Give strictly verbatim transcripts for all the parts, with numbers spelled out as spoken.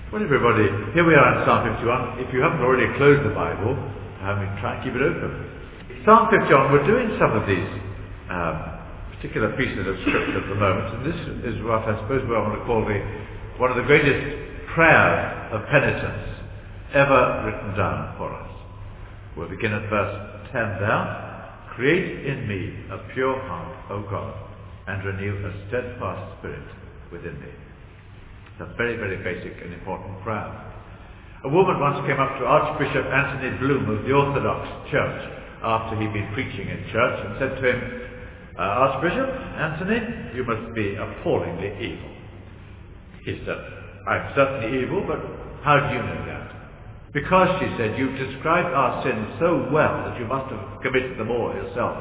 Well, everybody, here we are in Psalm fifty-one. If you haven't already closed the Bible, I mean, try and keep it open. Psalm fifty-one, we're doing some of these um, particular pieces of scripture at the moment, and this is what I suppose we want to call the one of the greatest prayers of penitence ever written down for us. We'll begin at verse ten there. Create in me a pure heart, O God, and renew a steadfast spirit within me. It's a very, very basic and important prayer. A woman once came up to Archbishop Anthony Bloom of the Orthodox Church after he'd been preaching in church and said to him, uh, Archbishop Anthony, you must be appallingly evil. He said, I'm certainly evil, but how do you know that? Because, she said, you've described our sins so well that you must have committed them all yourself.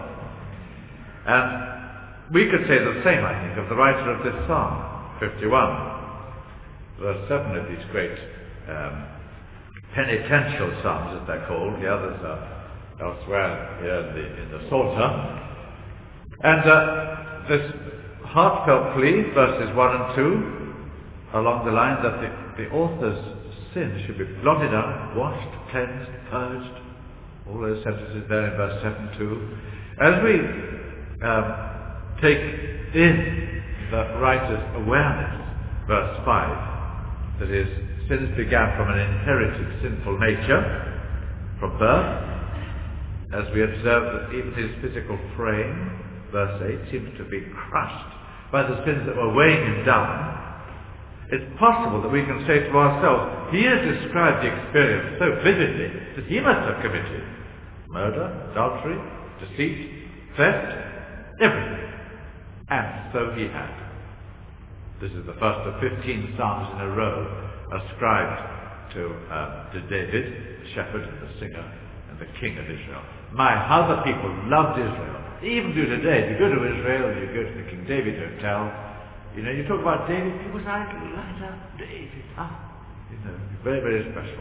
And we could say the same, I think, of the writer of this Psalm, fifty-one. There are seven of these great um, penitential psalms, as they're called. The others are elsewhere here in the, in the Psalter. And uh, this heartfelt plea, verses one and two, along the line that the, the author's sin should be blotted out, washed, cleansed, purged. All those sentences there in verse seven too. As we um, take in the writer's awareness, verse five, that his sins began from an inherited sinful nature, from birth, as we observe that even his physical frame, verse eight, seems to be crushed by the sins that were weighing him down. It's possible that we can say to ourselves, he has described the experience so vividly that he must have committed murder, adultery, deceit, theft, everything. And so he had. This is the first of fifteen psalms in a row ascribed to, um, to David, the shepherd and the singer and the king of Israel. My, how the people loved Israel. They even do today. You go to Israel, you go to the King David Hotel, you know, you talk about David, people say, light up David. Ah, you know, very, very special.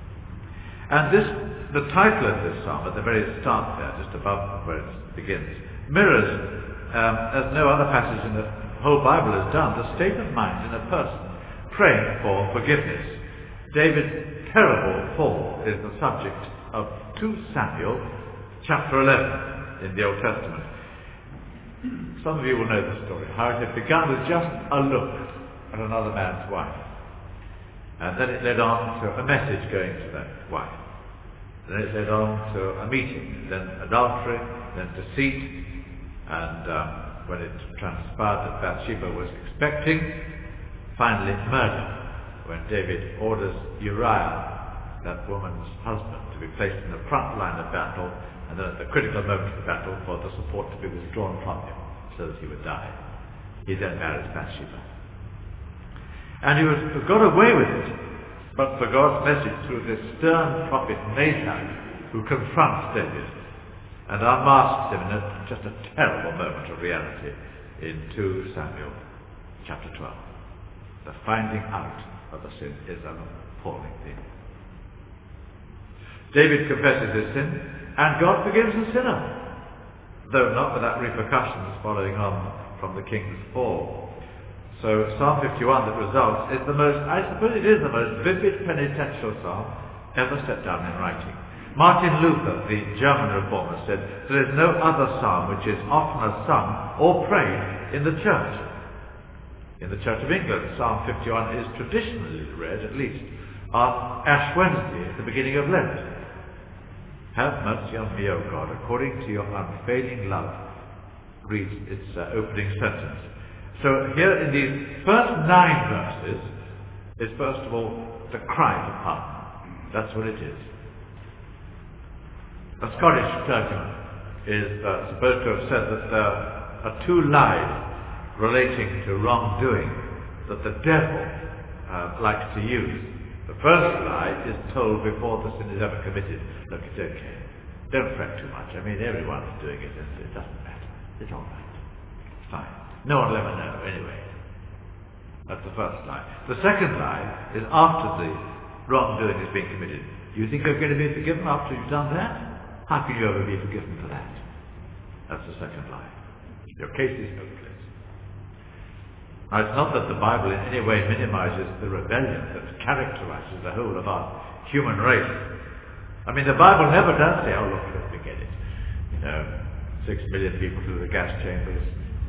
And this, the title of this psalm, at the very start there, just above where it begins, mirrors, um, as no other passage in the whole Bible has done, the state of mind in a person praying for forgiveness. David's terrible fall is the subject of two Samuel chapter eleven in the Old Testament. Some of you will know the story, how it had begun with just a look at another man's wife. And then it led on to a message going to that wife. Then it led on to a meeting, then adultery, then deceit, and um, when it transpired that Bathsheba was expecting, finally murder, when David orders Uriah, that woman's husband, to be placed in the front line of battle, and then at the critical moment of the battle for the support to be withdrawn from him, so that he would die. He then marries Bathsheba. And he was, got away with it, but for God's message through this stern prophet Nathan, who confronts David and unmasks him in a, just a terrible moment of reality in two Samuel chapter twelve. The finding out of the sin is an appalling thing. David confesses his sin, and God forgives the sinner, though not without repercussions following on from the king's fall. So Psalm fifty-one that results is the most, I suppose it is the most vivid penitential psalm ever set down in writing. Martin Luther, the German reformer, said, there is no other psalm which is oftener sung or prayed in the church. In the Church of England, Psalm fifty-one is traditionally read, at least, on Ash Wednesday at the beginning of Lent. Have mercy on me, O God, according to your unfailing love, reads its uh, opening sentence. So here in these first nine verses is first of all the cry for pardon. That's what it is. A Scottish clergyman is uh, supposed to have said that there are two lies relating to wrongdoing that the devil uh, likes to use. The first lie is told before the sin is ever committed. Look, it's okay. Don't fret too much. I mean, everyone's doing it, and it doesn't matter. It's all right. It's fine. No one will ever know, anyway. That's the first lie. The second lie is after the wrongdoing has been committed. You think you're going to be forgiven after you've done that? How can you ever be forgiven for that? That's the second lie. Your case is hopeless. Now, it's not that the Bible in any way minimizes the rebellion that characterizes the whole of our human race. I mean, the Bible never does say, oh, look, let's forget it. You know, six million people through the gas chambers.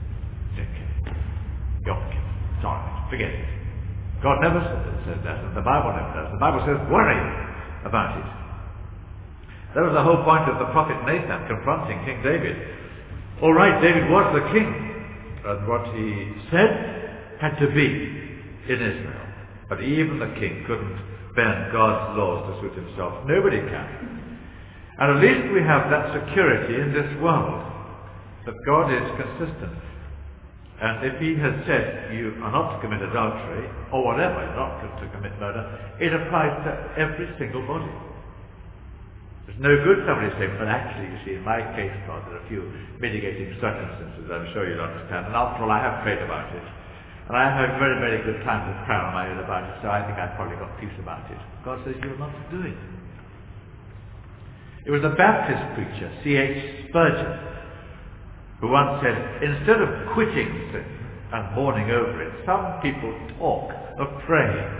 Yonk, sorry, forget it. God never says that, and the Bible never does. The Bible says, worry about it. That was the whole point of the prophet Nathan confronting King David. All right, David was the king, and what he said had to be in Israel. But even the king couldn't bend God's laws to suit himself. Nobody can. And at least we have that security in this world, that God is consistent. And if he has said you are not to commit adultery, or whatever, you're not to commit murder, it applies to every single body. It's no good somebody saying, but actually, you see, in my case, God, there are a few mitigating circumstances I'm sure you'll understand. And after all, I have prayed about it. And I have very, very good times of prayer on my own about it, so I think I've probably got peace about it. God says you're not to do it. It was a Baptist preacher, C H Spurgeon, who once said, instead of quitting sin and mourning over it, some people talk of praying.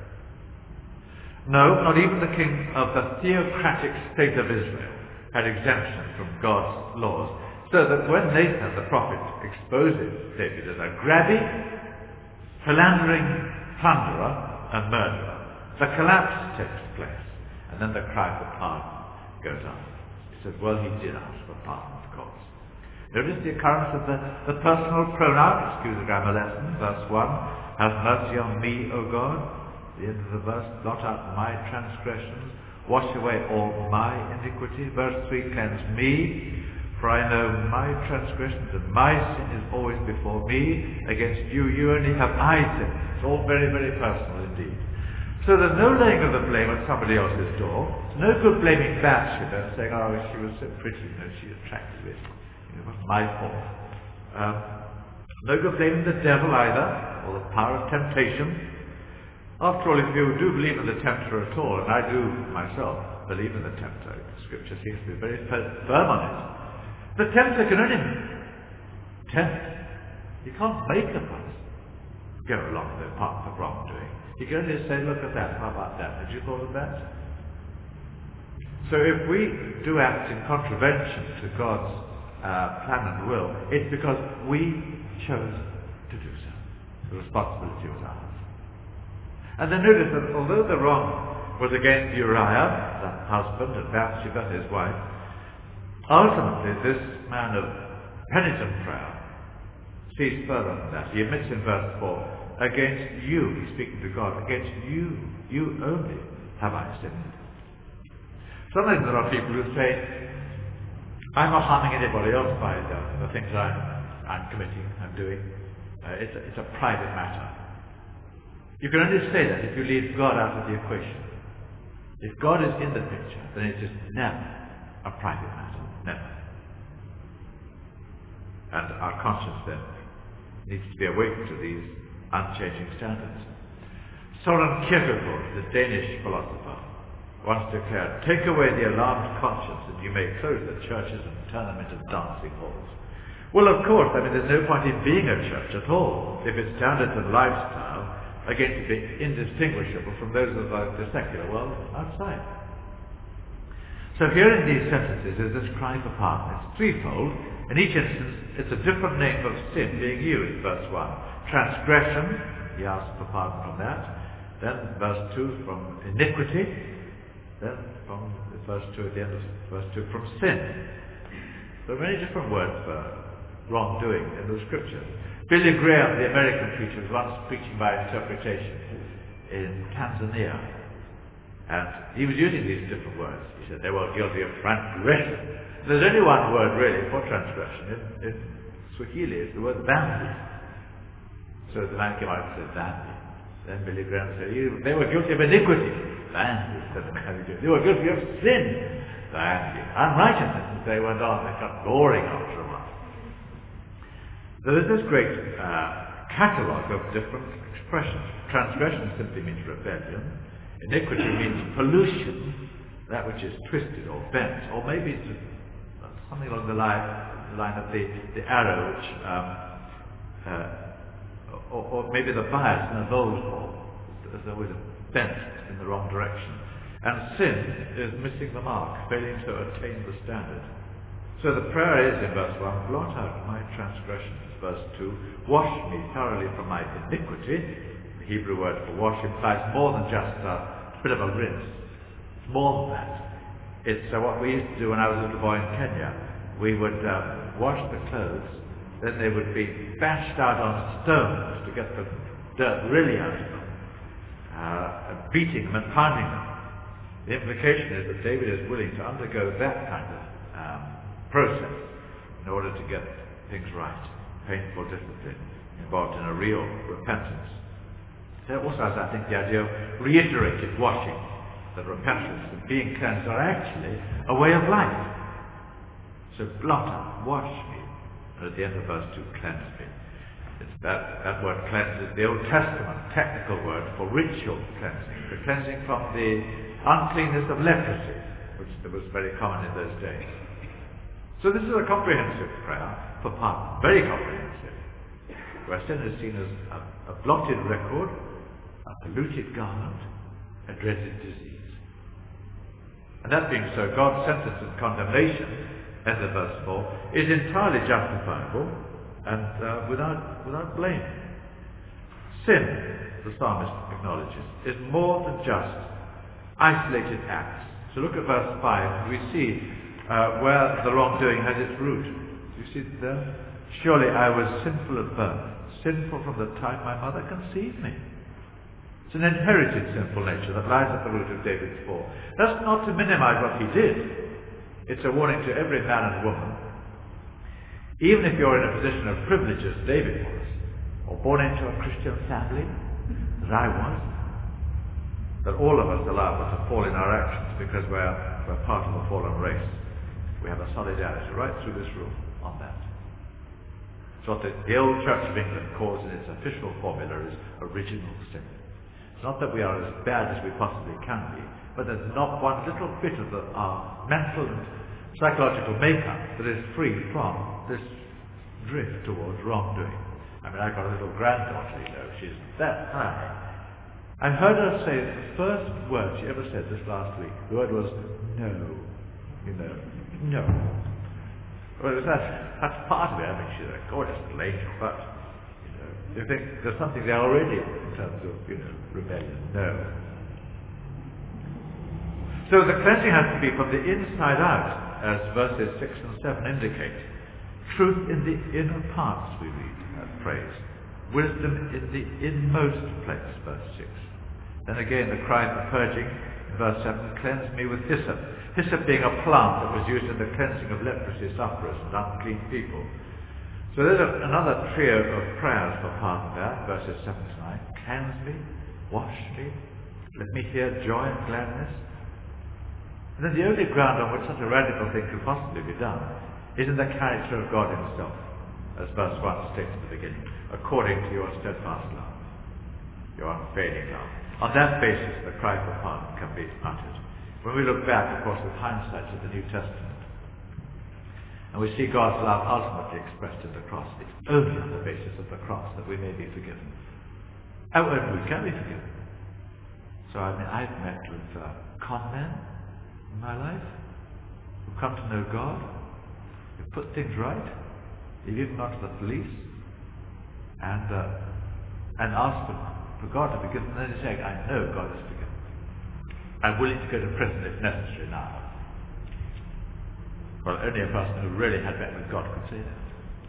No, not even the king of the theocratic state of Israel had exemption from God's laws, so that when Nathan the prophet exposes David as a grabby, philandering plunderer and murderer, the collapse takes place, and then the cry for pardon goes up. He says, well, he did ask for pardon, of course. Notice the occurrence of the, the personal pronoun, excuse the grammar lesson, verse one, have mercy on me, O God. The end of the verse, blot out my transgressions, wash away all my iniquity. Verse three, cleanse me, for I know my transgressions and my sin is always before me. Against you, you only have I sinned. It's all very, very personal indeed. So there's no laying of the blame at somebody else's door. It's no good blaming Bathsheba and saying, oh, she was so pretty, you know, she attracted it. It was my fault. Um, no good blaming the devil either, or the power of temptation. After all, if you do believe in the tempter at all, and I do myself believe in the tempter, Scripture seems to be very firm on it. The tempter can only tempt. You can't make a person go along the path of wrongdoing. You can only say, look at that, how about that? Did you call it that? So if we do act in contravention to God's uh, plan and will, it's because we chose to do so. The responsibility was ours. And then notice that although the wrong was against Uriah, the husband, and Bathsheba, his wife, ultimately this man of penitent prayer sees further than that. He admits in verse four, against you, he's speaking to God, against you, you only have I sinned. Sometimes there are people who say, I'm not harming anybody else by the, the things I'm, I'm committing, I'm doing. Uh, it's, a, it's a private matter. You can only say that if you leave God out of the equation. If God is in the picture, then it is never a private matter. Never. And our conscience then needs to be awake to these unchanging standards. Soren Kierkegaard, the Danish philosopher, once declared, take away the alarmed conscience and you may close the churches and turn them into dancing halls. Well, of course, I mean, there's no point in being a church at all if its standards and lifestyle are going to be indistinguishable from those of the secular world outside. So here in these sentences is this cry for pardon. It's threefold. In each instance, it's a different name of sin being used. Verse one, transgression, he asks for pardon from that. Then verse two, from iniquity. Then from the verse two at the end of verse two, from sin. There are many different words for wrongdoing in the scriptures. Billy Graham, the American preacher, was once preaching by interpretation in Tanzania. And he was using these different words. He said they were guilty of transgression. There's only one word really for transgression. In, in Swahili, it's the word dhambi. So the man came out and said dhambi. Then Billy Graham said they were guilty of iniquity. Dhambi, said the man. They were guilty of sin. Dhambi. Unrighteousness. And they went on. They kept roaring after a while. So there's this great uh, catalogue of different expressions. Transgression simply means rebellion. Iniquity means pollution, that which is twisted or bent, or maybe it's something along the line, the line of the, the arrow, which, um, uh, or, or maybe the bias in a bowls ball. There's always a bent in the wrong direction. And sin is missing the mark, failing to attain the standard. So the prayer is in verse one, blot out my transgressions. Verse two, wash me thoroughly from my iniquity. The Hebrew word for wash implies more than just a bit of a rinse. It's more than that. It's uh, what we used to do when I was a little boy in Kenya. We would uh, wash the clothes, then they would be bashed out on stones to get the dirt really out of them, uh, beating them and pounding them. The implication is that David is willing to undergo that kind of um, process in order to get things right. Painful discipline involved in a real repentance. There also has, I think, the idea of reiterated washing, that repentance and being cleansed are actually a way of life. So blot out, wash me, and at the end of verse two, cleanse me. It's that, that word cleanse is the Old Testament technical word for ritual cleansing, the cleansing from the uncleanness of leprosy, which was very common in those days. So this is a comprehensive prayer for pardon, very comprehensive, where sin is seen as a, a blotted record, a polluted garment, a dreaded disease. And that being so, God's sentence of condemnation, end of verse four, is entirely justifiable and uh, without, without blame. Sin, the psalmist acknowledges, is more than just isolated acts. So look at verse five, and we see uh, where the wrongdoing has its root. You see it there? Surely I was sinful at birth, sinful from the time my mother conceived me. It's an inherited sinful nature that lies at the root of David's fall. That's not to minimize what he did. It's a warning to every man and woman. Even if you're in a position of privilege as David was, or born into a Christian family, as I was, that all of us are liable to fall in our actions because we're, we're part of a fallen race. We have a solidarity right through this room on that. It's what the, the old Church of England calls in its official formula is original sin. It's not that we are as bad as we possibly can be, but there's not one little bit of the, our mental and psychological makeup that is free from this drift towards wrongdoing. I mean, I've got a little granddaughter, you know, she's that high. I heard her say the first word she ever said this last week. The word was no. You know, no. Well, it was that, that's part of it. I mean, she's a gorgeous little angel, but, you know, you think there's something there already in terms of, you know, rebellion. No. So the cleansing has to be from the inside out, as verses six and seven indicate. Truth in the inner parts, we read as praise. Wisdom in the inmost place, verse six. Then again the cry for purging, in verse seven, cleanse me with hyssop. Hyssop being a plant that was used in the cleansing of leprosy sufferers and unclean people. So there's a, another trio of prayers for pardon there, verses seven to nine. Cleanse me, wash me, let me hear joy and gladness. And then the only ground on which such a radical thing could possibly be done is in the character of God himself, as verse one states at the beginning, according to your steadfast love, your unfailing love. On that basis, the cry for pardon can be uttered. When we look back, of course, with hindsight to the New Testament, and we see God's love ultimately expressed in the cross, it's only on the basis of the cross that we may be forgiven. And when we can be forgiven. So, I mean, I've met with uh, con men in my life who've come to know God, who've put things right, they've even gone to the police and uh, and asked for, for God to forgive them, and then they say, I know God has forgiven. I'm willing to go to prison if necessary now. Well, only a person who really had met with God could say that.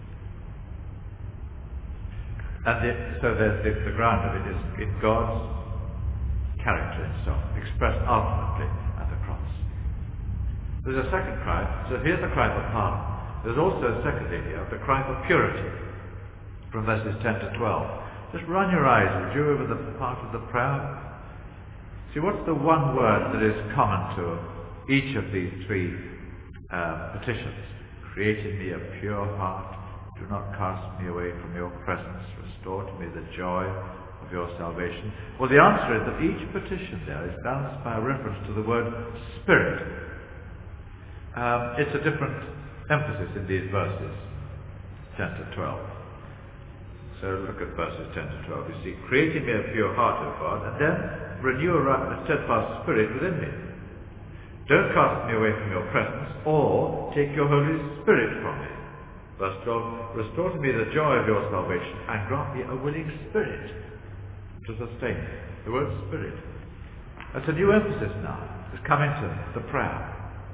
And the, so the, the, the ground of it is in God's character himself, expressed ultimately at the cross. There's a second cry. So here's the cry for pardon. There's also, secondly here, the cry for purity, from verses ten to twelve. Just run your eyes, would you, over the part of the prayer. See, what's the one word that is common to each of these three uh, petitions? Create in me a pure heart. Do not cast me away from your presence. Restore to me the joy of your salvation. Well, the answer is that each petition there is balanced by a reference to the word Spirit. Um, it's a different emphasis in these verses, ten to twelve. So look at verses ten to twelve. You see, create in me a pure heart, O God, and then renew a right and a steadfast spirit within me. Don't cast me away from your presence, or take your Holy Spirit from me. Verse twelve, restore to me the joy of your salvation, and grant me a willing spirit to sustain me. The word spirit. That's a new emphasis now. It's come into the prayer.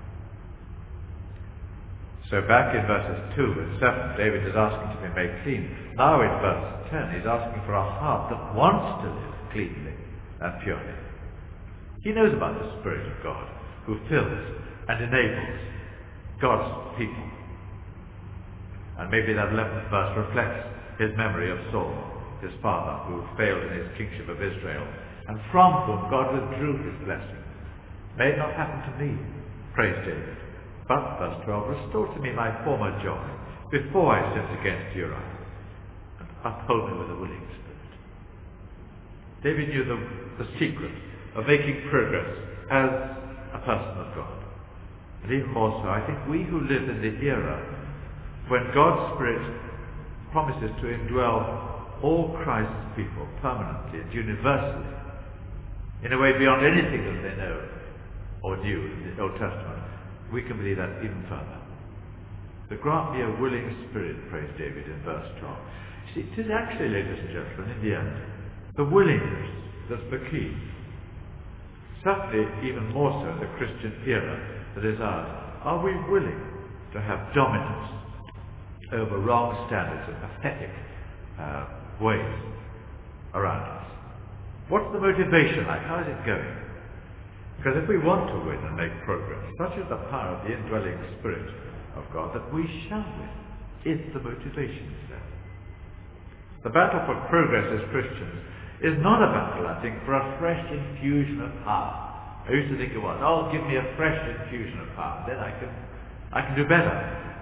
So back in verses two and seven, David is asking to be made clean. Now in verse ten, he's asking for a heart that wants to live cleanly and purely. He knows about the Spirit of God, who fills and enables God's people. And maybe that eleventh verse reflects his memory of Saul, his father, who failed in his kingship of Israel, and from whom God withdrew his blessing. May it not happen to me, praise David. But, verse twelve, restore to me my former joy, before I sinned against Uriah, and uphold me with a willing spirit. David knew the, the secret of making progress as a person of God. And even more so, I think we who live in the era when God's Spirit promises to indwell all Christ's people permanently and universally, in a way beyond anything that they know or knew in the Old Testament, we can believe that even further. So grant me a willing spirit, prays David in verse twelve. See, it is actually, ladies and gentlemen, in the end, the willingness that's the key. Certainly even more so in the Christian era that is ours. Are we willing to have dominance over wrong standards and pathetic uh, ways around us? What's the motivation like? How is it going? Because if we want to win and make progress, such is the power of the indwelling Spirit of God that we shall win, is the motivation there. The battle for progress as Christians is not a battle, I think, for a fresh infusion of power. I used to think it was, oh, give me a fresh infusion of power, then I can, I can do better.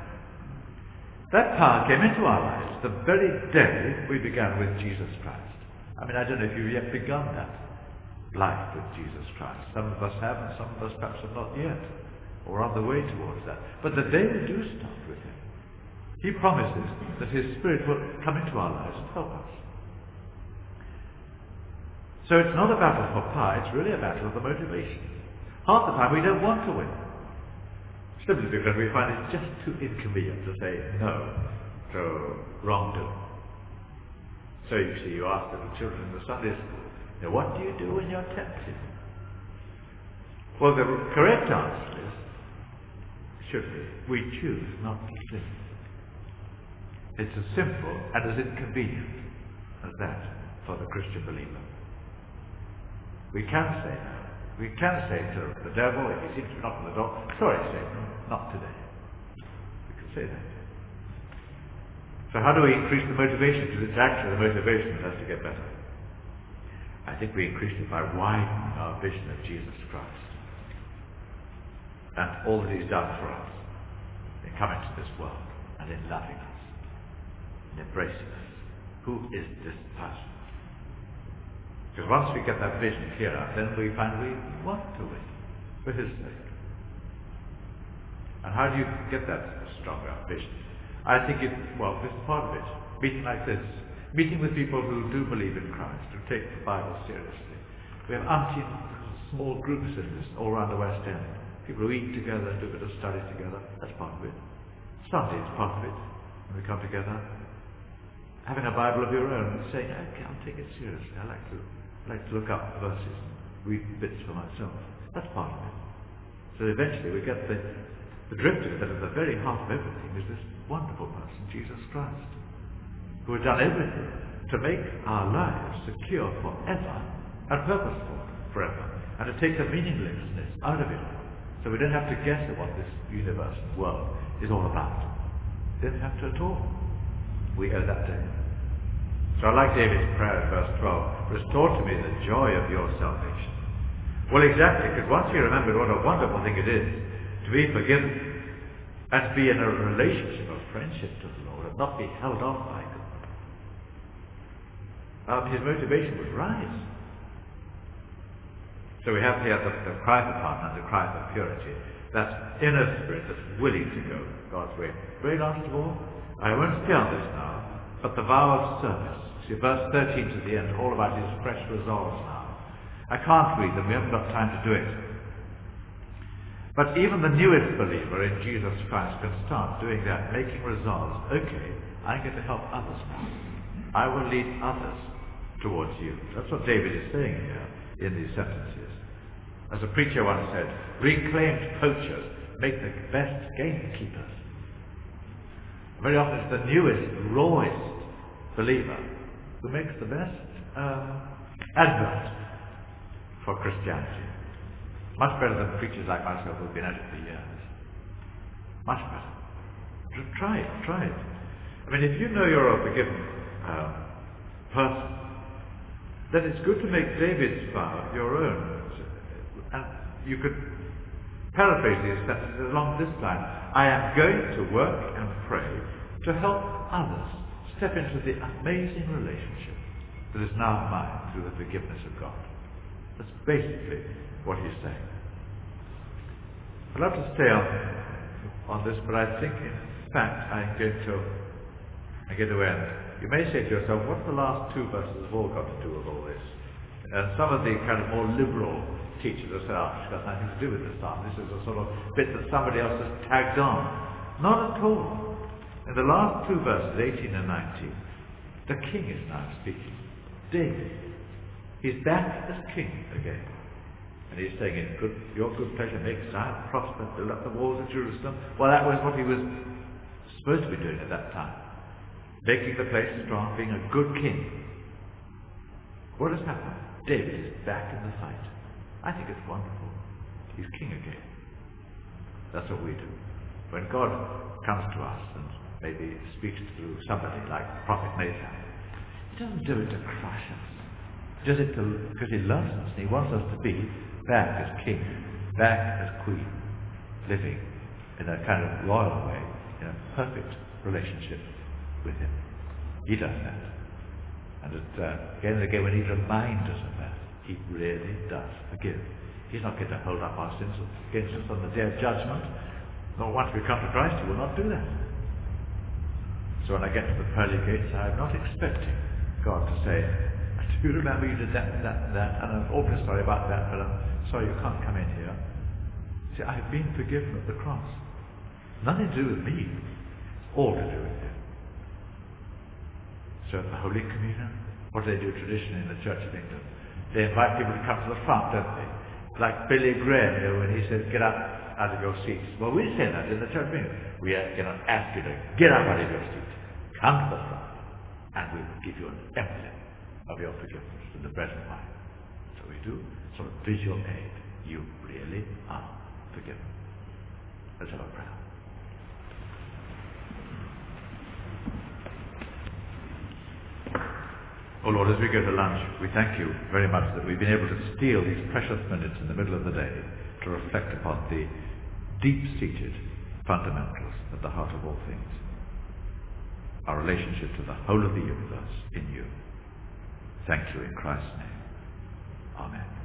That power came into our lives the very day we began with Jesus Christ. I mean, I don't know if you've yet begun that life with Jesus Christ. Some of us have, and some of us perhaps have not yet, or on the way towards that. But the day we do start with him, he promises that his Spirit will come into our lives and help us. So it's not a battle for power, it's really a battle of the motivation. Half the time we don't want to win, simply because we find it just too inconvenient to say no to wrongdoing. So you see, you ask little children in the Sunday school, now, what do you do when you're tempted? Well, the correct answer is, should be, we choose not to sin. It's as simple and as inconvenient as that for the Christian believer. We can say no. We can say to the devil, if he seems to knock on the door, sorry, Satan, not today. We can say that. So how do we increase the motivation? Because it's actually the motivation that has to get better. I think we increase it by widening our vision of Jesus Christ and all that he's done for us in coming to this world and in loving us, in embracing us. Who is this person? Because once we get that vision clearer, then we find we want to win for his sake. And how do you get that stronger vision? I think it, well, this is part of it. Meeting like this. Meeting with people who do believe in Christ, who take the Bible seriously. We have umpteen small groups in this all around the West End. People who eat together and do a bit of study together. That's part of it. Sunday is part of it. When we come together, having a Bible of your own and saying, okay, I'll take it seriously. I like to, I like to look up verses and read bits for myself. That's part of it. So eventually we get the, the drift of it, that at the very heart of everything is this wonderful person, Jesus Christ, who has done everything to make our lives secure forever and purposeful forever, and to take the meaninglessness out of it all. So we don't have to guess at what this universe and world is all about. We don't have to at all. We owe that to him. So I like David's prayer in verse twelve, restore to me the joy of your salvation. Well, exactly, because once you remember what a wonderful thing it is to be forgiven and to be in a relationship of friendship to the Lord and not be held off by God, Um, his motivation would rise. So we have here the, the cry for pardon and the cry for purity. That inner spirit that's willing to go God's way. Very last of all, I won't stay on this now, but the vow of service. See, verse thirteen to the end, all about his fresh resolves now. I can't read them, we haven't got time to do it. But even the newest believer in Jesus Christ can start doing that, making resolves. Okay, I get to help others now. I will lead others towards you. That's what David is saying here in these sentences. As a preacher once said, reclaimed poachers make the best gamekeepers. Very often it's the newest, rawest believer who makes the best um, advert for Christianity. Much better than preachers like myself who've been at it for years. Much better. Just try it, try it. I mean, if you know you're a forgiven um, person, then it's good to make David's vow your own. And you could paraphrase these sentences along this line. I am going to work and pray to help others step into the amazing relationship that is now mine through the forgiveness of God. That's basically what he's saying. I'd love to stay on, on this, but I think in fact I'm going to, I'm going to end. You may say to yourself, what have the last two verses have all got to do with all this? And some of the kind of more liberal teachers have said, oh, it's got nothing to do with this psalm. This is a sort of bit that somebody else has tagged on. Not at all. In the last two verses, eighteen and nineteen, the king is now speaking. David. He's back as king again. And he's saying, in good, your good pleasure make Zion prosper, build up the walls of Jerusalem. Well, that was what he was supposed to be doing at that time. Making the place strong, being a good king. What has happened? David is back in the fight. I think it's wonderful. He's king again. That's what we do. When God comes to us and maybe speaks through somebody like Prophet Nathan, he doesn't do it to crush us. He does it to, because he loves us and he wants us to be back as king, back as queen, living in a kind of royal way, in a perfect relationship with him. He does that. And it, uh, again and again we need to remind us of that. He really does forgive. He's not going to hold up our sins against us on the day of judgment. Nor once we come to Christ, he will not do that. So when I get to the pearly gates, I'm not expecting God to say, do you remember you did that and that and that, and I'm awfully sorry about that, but I'm sorry you can't come in here. See, I've been forgiven at the cross. Nothing to do with me. It's all to do with him. So at the Holy Communion, what do they do traditionally in the Church of England? They invite people to come to the front, don't they? Like Billy Graham, you know, when he says, get up out of your seats. Well, we say that in the Church of England. We are going to ask you to get up out of your seats, come to the front, and we will give you an emblem of your forgiveness in the bread and wine. So we do sort of visual aid. You really are forgiven. Let's have a prayer. Oh Lord, as we go to lunch, we thank you very much that we've been able to steal these precious minutes in the middle of the day to reflect upon the deep-seated fundamentals at the heart of all things. Our relationship to the whole of the universe in you. Thank you in Christ's name. Amen.